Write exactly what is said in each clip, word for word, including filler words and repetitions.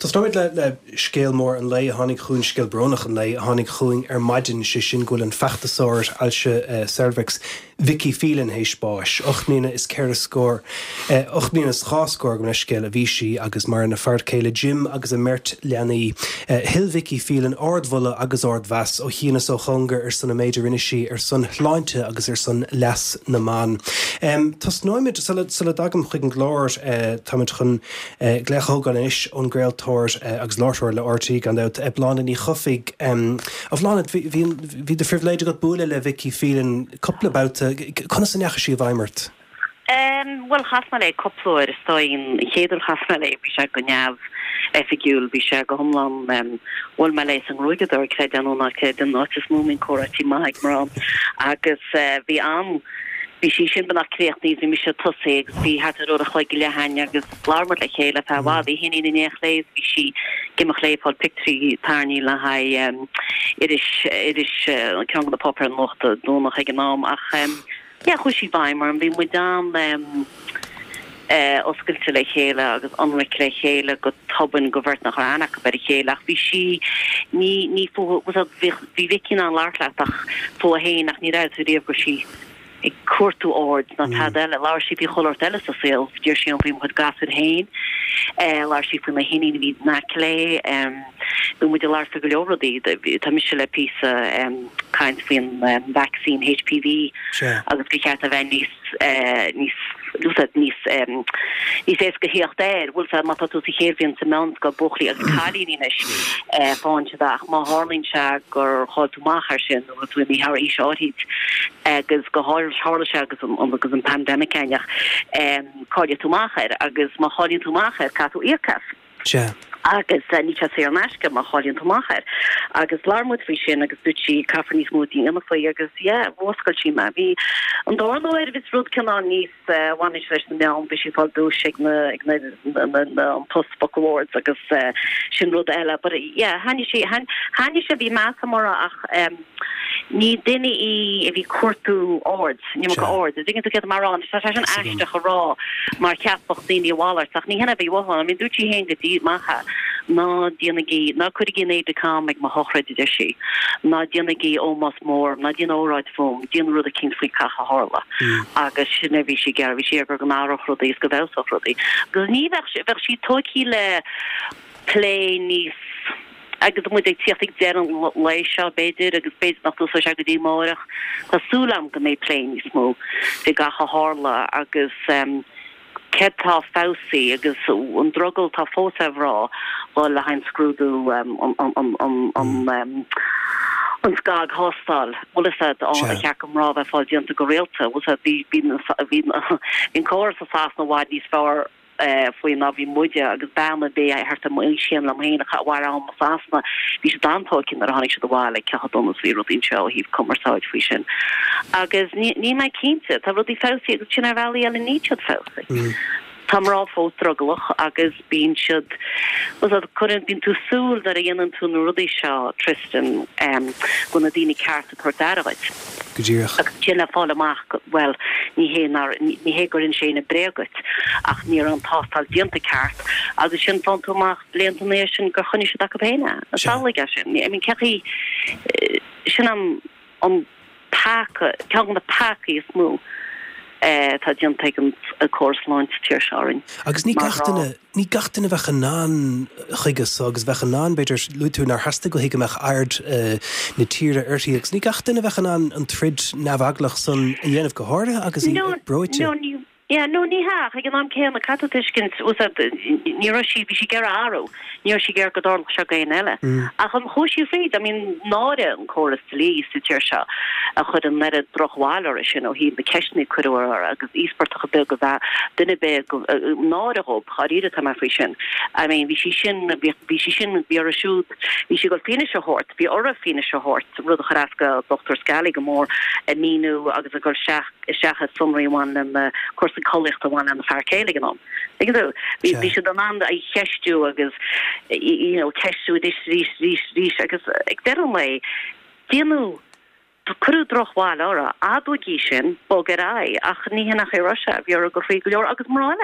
Tás nóid le le scéal mór an lei tháinig chuin scéal bronach an lei tháinig chuin ar maidin sé sin gúil an feachtasáir ailse cervix Vicky Phelan hééis spáis. Ochnína is ceir a scór. Ochnína is cháscór go na scéal a bhí si agus mar na fearr céile Jim agus a mert leanaí Hill Vicky Phelan ordmhula agus ordmheas ó chéanas ó chungar ar sanna méidir rinne si ar san chláinte agus ar san les na man. Tás nóimid sula dagam chuig an glóir táid chun gléchógan is ón gréaltóir agus láirtóir le ortaí gan dat e blána ní chofiig a bhlána hí de frihléidir go búla le Vicky Phelan coppla bouta chuna san necha sí bhaimart? Well chasna le coplóir is stoin chéidir chasna le bhí se go neamh effigiúil bhí se go thomlan bhfuil me leis an roigadar cred anúna cred an átas múmin choratí maig mar agus bhí am Bhí sí sin banach créocht níos bhí se tosaigh, bhí hat a ruach le go lehaine agus lámar le chéile tá bhád í hinine néach léis, bhí sí gimach léipáil pictrí tarní le ha iris iris cean na popper an mochta dúnach ag an nám ach ja chu sí bhaimar an bhí mu dám oscailte le chéile agus anric le chéile go toban go bhirt nach annach go ber chéile ach bhí sí ní ní fó bhí vicin an láirlaach fó a héin ach ní raibh tú réamh go sí ik cuatú ord na tá eile láir si bhí choir eile sa saoil dúir sí an bhím chud gasad hain láir si fú na hinine bhí na lé bu mu de láir fi go leordaí tá mis le pí kaint faoin vaccine H P V agus go cheart a bheith níos níos lúsad níos níos éis go hiocht éir bhfuil fe mat tú chéirhíonn sa mán go buchlaí agus chalíníis fáinteach má hálín se gur háiltúachar sin bhfuil tú ní har is áhíd agus go háir hála se agus agus an pandemic aineach cáide túachir agus má chalíonn túachir catú íorcas. agus ní sé an eisce má chalíonn túachir agus lámúd fao sin agus dútí cafarníos mútí ima faoi agus bhscail sí me bhí an dáir vis rud ceán níos bhaine leis na meán bhí sí fáil dúis an postbook awards agus sin rud eile, but haine sé haine sé bhí meas amara ach ní duine í a bhí cuatú ord ní go ord d tú get mar an an eisteach a rá mar ceapach daoine bháart ach ní hena bhí bhá a mí dútí hé go dtíad macha ná díanagí ná chuir gin éidir cá ag má hochreidir sí ná díanagí ómas mór ná díana óráid fóm díana rud a cin faoi cacha hála agus sinna bhí si gar bhí sé gur go nárach rudaí go bheh rudaí gus ní bheith sí tóí le plé níos agus mu ag tíocht ag dean lei seo beidir agus beidir nach tú se go dtí mórach Tásúlam go méid plé níos mó de gacha hála agus Ketá fásaí agus an drogel tá fósa rá bhil le hain scrúdú an scag hostal bhil is an cheacham rá bheith fáil dianta go réalta bhil bhín cóir sa fás na bháid níos fearr faoin ná bhí muide agus bena bé a heart mu sin am héna chahhar an masna bhí sé dátócin ar hánig se do bháile cechadonas bhí rudín seo híh commeráid faoi sin agus ní mai cínte tá rudí fásaí agus sin ar bhelaí eile nítead fásaí Tamrá fóstragloch agus bín siad was a current bín tú súl dar a dhéanaan tú na rudí seo Tristan gona dtíine ceart a chuirdáid. Godíireach. Agus sin le fáil amach well ní hé ní hé gur in sé na bregat ach ní an tástal dianta ceart agus sin fan túach léantanéis sin gur chuine se da go bhéine a sálaige sin. I mean ceí sin am an páca cean na páca is mú. Tá dion tegan a córsláint tíir seáin. Agus ní gatainna ní gatainna bheitcha ná chuigus agus bheitcha ná beidir luú nar heasta go hiigeach aird na tíre airtaí agus ní gatainna bheitcha ná an trid neamhaglach san a dhéanamh go háirthe agus broite. Yeah, no ní ha ag an am céan a catatiskins was ní si bhí si gar áró níor si gar godorlach se gaon eile a chun choisiú féid I mean náide an choras lí sa tíir se a chud an lead drochháiler sin ó hí be ceisna cuiúir agus íspartach be go bheith duine be náideób chaíide tá mar fao sin I mean bhí si sin bhí si sin bí a siúd bhí si go féine se hort bhí or a féine se hort rud a charasca doctor Scally go mór a míú agus a gur seach seachcha sunraíháin an cuasa choilecht amháin an fearcéile an. Ig bhí se an an a cheistú agus ceistú rís rís rís agus ag de lei déanú cruú drochháil ára adúgí sin bógarrá ach ní nach Russia bhí a gur fé go leor agus mráile.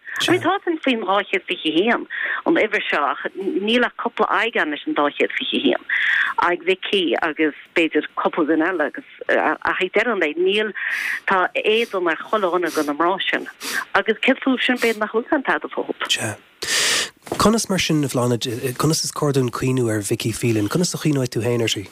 I mean, thought in fin ráchéad fi him an iwwer seach níl a couple aigan is an dáchéad fi him. Ag Vicky agus beidir couple den eile agus a ha der an níl tá éan ar chollena gan amrásin agus keúsin be nach chusan tá a fóp. Conas mar sin bhlána conas is cordún cuiinú ar Vicky Phelan, conas a chuoinúid tú héanaar sí?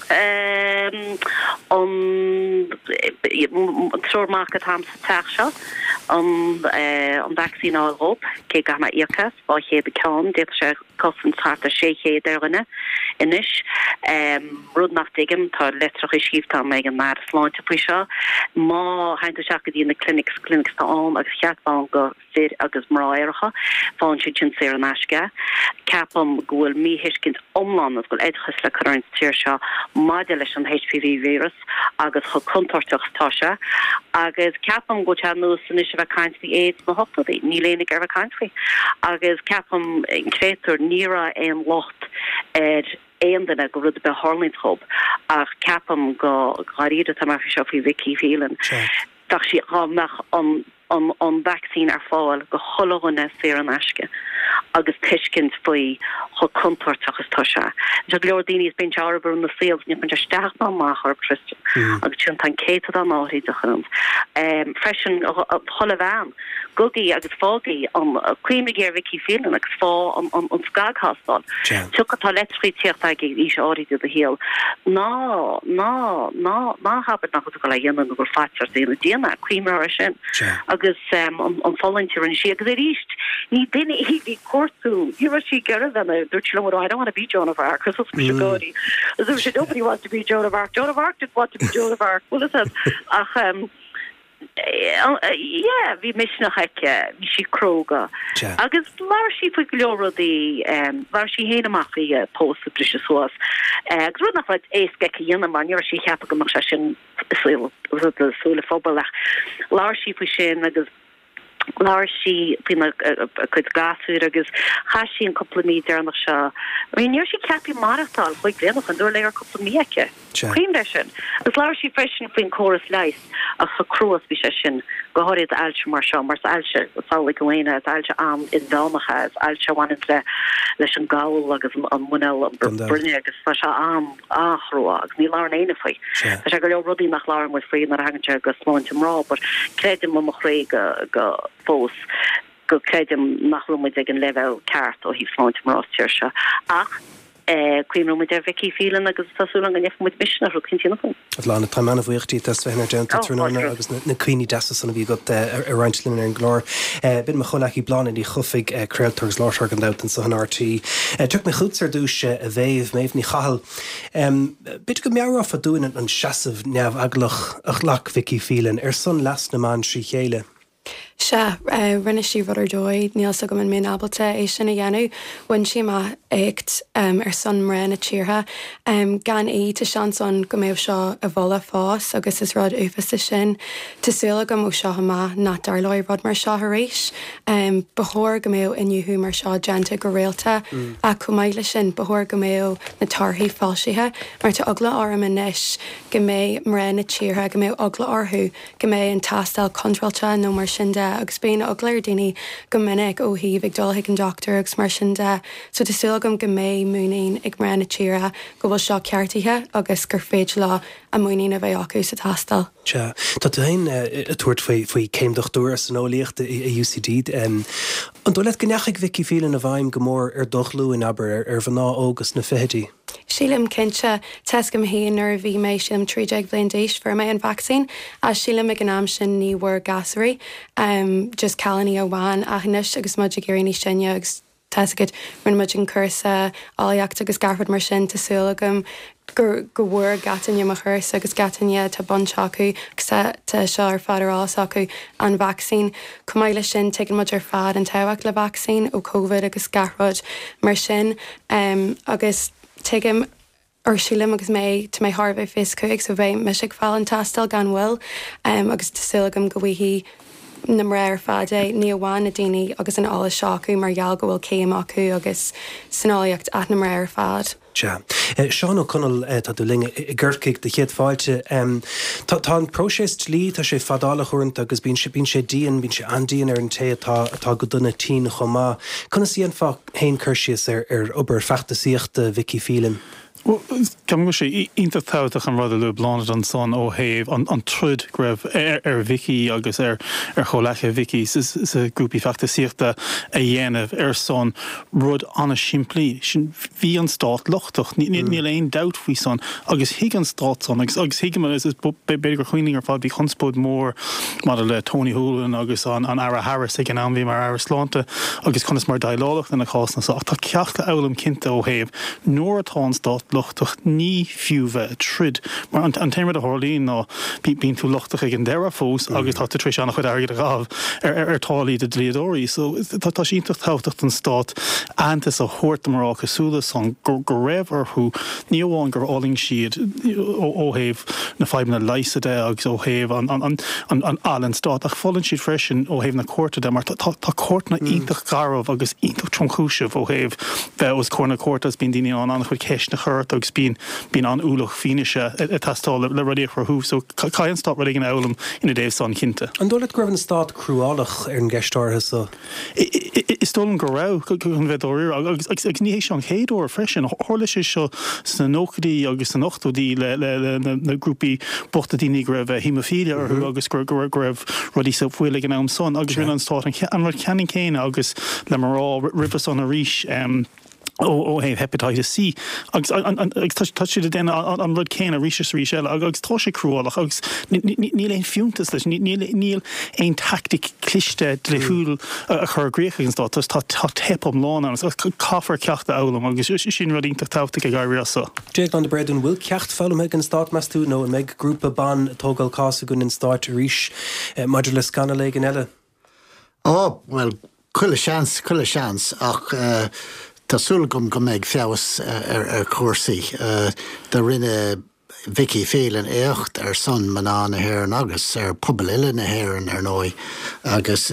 Um, on trormarket ham tacha on on vaccine all hope ke gamma irkas ba he bekan dit se kosten hart sé derne inis um rud nach digem tar letrach skift am megen naar slant te pusha ma haint in the clinics clinics ta on agus chatban go fir agus mraercha van chin ser naska capum goel mi hiskins omland as goel uitgesle current tirsha modulation H P V virus agus cho kontortoch tasha agus capum go no sinisha vacancy AIDS no hoptodi ni lenig er vacancy agus capum creator nira en locht er eendene go rud be Harlinghob ach capum go garide tamafisha fi Vicky Phelan dag si nach on on on vaccine ar fáil go chollogane sé an aske agus tiiskins foi cho kontortachas tosha. Ja glordini is ben jarber in the fields ni pen staach na ma har Christian. Agus tjun tan kate an ári de chum. Um freshen holle van. Gogi agus fogi on creamiger Vicky Phelan agus fá on on on skaghastal. Tuk a letri tiach ag is ári de heel. No, no, no, no habet nach go la yen go fatcher de dina creamer sin. Agus um on on volunteer and she agus reached ni dinne he be courtroom you were she girl than a Dutch I don't want to be Joan of Arc because it's Shigodi as if she nobody wants to be Joan of Arc Joan of Arc did want to be Joan of Arc well it says ach um yeah vi mis nach hekke vi si kroga agus war si fu gloro de um war si hene machi post brische soas eh gro nach wat eiske jenne man jo si heb go mar sin so so sole fobelach lar si fu sin agus Lar she been a good gasú agus hashi an couple meter an sha. I mean, she capi marathon like the and door later couple mieke. Queen version. As lar she fashion fin chorus lice a cross bishin go hor it alch marsha mars alche so like wena as alche am in dalma has alche one the lesion gaul agus an munel brunne agus fasha am achroag ni lar eine fai. As I go rudi nach lar was free na hangche go small to raw but creating mo mo go fós go credim nach rumid ag an level ceart ó hí fáint mar átíirse ach cuiimrúid ar Vicky Phelan agus tasúlang an nefmuid misna ru cintína. Lána taimana bhuiochttaí tas bheithna deanta trúna agus na cuioine deasa sanna bhí go ar reintlinn ar an glór. Bin me cholaí blaán í chufaigh creaaltúrs láthar an dátan sa an R T. Tuach na chuúts ar dúis a bhéh méh ní chahall. Bit go mearrá a dúin an seasamh neamh aglach ach lach Vicky Phelan ar son las na man trí chéile. Se rinne sí rudar dóid níl so go man mé abalta é sinna dhéanú bhain si má écht ar son mra na tíortha gan é tá seanson go méobh seo a bhla fás agus is rud ufa sin Tásúla go mó seo má na dar leir rud mar seo rééis bethir go méo inniuú mar seo genta go réalta a cumáile sin bethir go méo na tarthaí fáilsithe mar tá agla orm inis go mé mra na tíortha go méo agla orthú go mé an tastal controlta nó mar sin de agus béna aglair daoine go minic ó híh ag dulthaigh an doctor agus mar sin de so tásúla gom go mé múnaí ag mra na tíortha go bhfuil seo ceartaithe agus gur féid lá a múnaí a bheith acu sa tastal. Tá tú hain a tuairt faoi céimdochtúir san óíocht a U C D. An dó le gneach Vicky Phelan a bhaim go mór ar dochlú in aber ar bhaná ógus na fihetí. Sílim cinse tes go híon ar bhí mé sim trídeag blion déis for mé an vaccine a sílim ag an am sin níhar gasarí um, just callaní ó bháin a hnis agus muid a géirí sinne agus teisgad rin muid an cursa áíocht agus garfad mar sin tásúla gom gur go bhfuair gatainne mar chus agus gatainne tá bonse acu tá seo ar fadarrás acu an vaccine cumáile sin teann muid ar fad an tehacht le vaccine ó COVID agus garfad mar sin um, agus tuigim ar sílim agus mé tá mé Harbh fis chuig so bheith me sig fáil an tastal gan bhfuil um, agus tásúlagam go bhí na mra ar fad é ní bháin na daoine agus an ála seacu mar gheall go bhfuil céim acu agus sanáíocht at na mra ar fad. Ja. Seán O'Connell tá tú linge ggurcaigh de chéad fáilte. Tá an próséist lí tá sé fadála chuint agus bín bín sé díon bín sé andíon ar an té atá go duna tí chomá. Conna síon fá haon chuirsias ar ar obair feachtasíochta Vicky Phelan. Well, can we say inta táach an rud le blonde an son ó héh an an trud greibh ar ar Vicky agus ar ar cholecha Vicky is is a grúpi feachtasíochta a dhéanamh ar son rud anna siimplí sin bhí an stát lochtach ní ní léon doubt faoi son agus hiig an stát son agus agus hiig man is beidir chuoining ar fád bhí chunspód mór mar le Tony Holohan agus an an Ara Harris ag an an bhí mar Ara Slánta agus chunas mar dailálach na chásna sa tá ceachta elam cinnta ó héh nóair atá an stát lochtach ní fiúbheith a trid mar an, an téimid a Horlín ná bí bín tú lochtach ag an deire fós agus tá tríéis annach chud airgad a gáh ar ar tálaí de dléadóí so tá tá síntacht tácht an stát antas a chóirta marrá cosúla son go raibh arthú ní amháin gur áling siad ó héh na feimna leiside agus ó héh an an an an allan stát ach fálann siad freisin ó héh na cuairta de mar tá cuairt na ítach garmh agus ítach tromchúisih ó héh bheith os cóna cuairtas bín daine an annach chud ceis na chuirt agus bín bín an úlach fineise a tastáil le rudí chu húh so caian stát rudí an elam ina déobh san cinnte. An dóla gribh an stát cruálach ar an gceistártha so. Is tólan go rah chun bheith óir agus ag ní an chéadú freisin hála sé seo san nóchadaí agus san nochtúdaí le le na grúpi bochtadaíní go raibh hemophilia arthú agus gur gur raibh rudí sa bhfuil an am son agus rin an stát an rud ceanning céine agus le marrá ribh san a ríis ó ó héh hepatitis C agus tá siad a déine an rud céine a ríis rí eile agus tá sé cruálach agus níl éon fiúntas leis níl éon tactic cliste le thuúil a chur grécha an stát tá tá tep am lána agus caafar ceachta elam agus sin rud ionach tábhta a gaiir sa. Déag an de breún bhfuil cecht fellm ag an stát meas tú nó méid grúpa ban tógáil cása gon in stát ríis maidir le scanna le an eile? Ó, well, chuile seans, chuile seans ach Tásúil gom go méid feabhas ar ar cuasaí de rinne Vicky Phelan éocht ar son maná na hhéireann agus ar pobal ile na hhéireann ar nói agus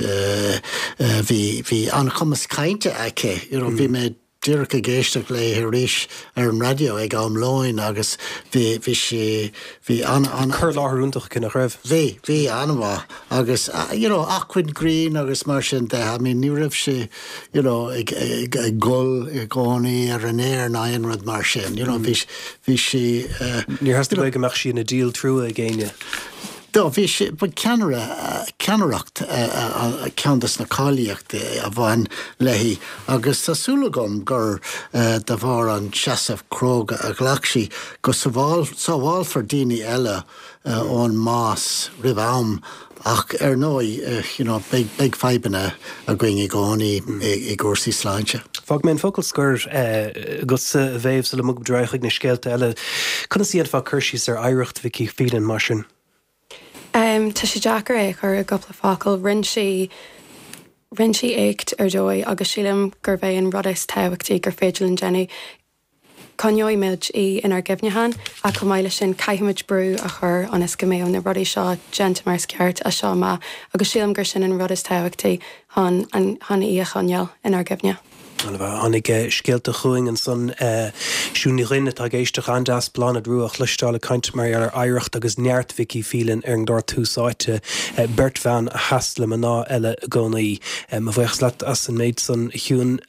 bhí bhí an chumas cainte aice, bhí mé dúracha géisteach le ríis ar an radio ag am láin agus bhí bhí sé bhí an an chur láthúntaach cinna raibh. Bhí bhí anmha agus you know Aquin Green agus mar sin de I mean ní raibh sé you know ag ag gol ag gánaí ar an éir na aon rud mar sin you know bhí bhí sé ní has go amach sí na díal trúa a ggéine. Do, bhí sé bud ceanara ceanaracht ceantas na cáilíocht a bhain lehí agus tásúla gom gur de bhar an seasamh cróga a ghlaachsí go sa bháil for daoine eile ón más ribh am ach ar nói you know big big feibanna a going i gánaí i gcúrsaí sláinte. Fág mén focail scur go sa bhéimh sa le mug dreichaigh na scéalta eile chuna síad fá chuirsís ar éireacht Vicky Phelan mar sin. Um, tá sé Jackar é chur a gopla fácail rinn si rinn si éict ar dói agus sílim gur bheith an rud is táhachttaí gur féidir an Jenny Conioimiid í inar gibnehan a go maiile sin caiimiid brú a chur an is go méo na rudí seo gent mar ceart a seo má agus sílam gur sin an rud is táhachttaí han í a chaneal inar gibne. Annig scéalta chuing an son siúní rinne tá géisteach an deas plán a drúach leistála caint mar ar éireacht agus neart Vicky Phelan ar an dár túsáite Bert van a hasla maná eile gcónaí a bhhaich leat as an méid son hiún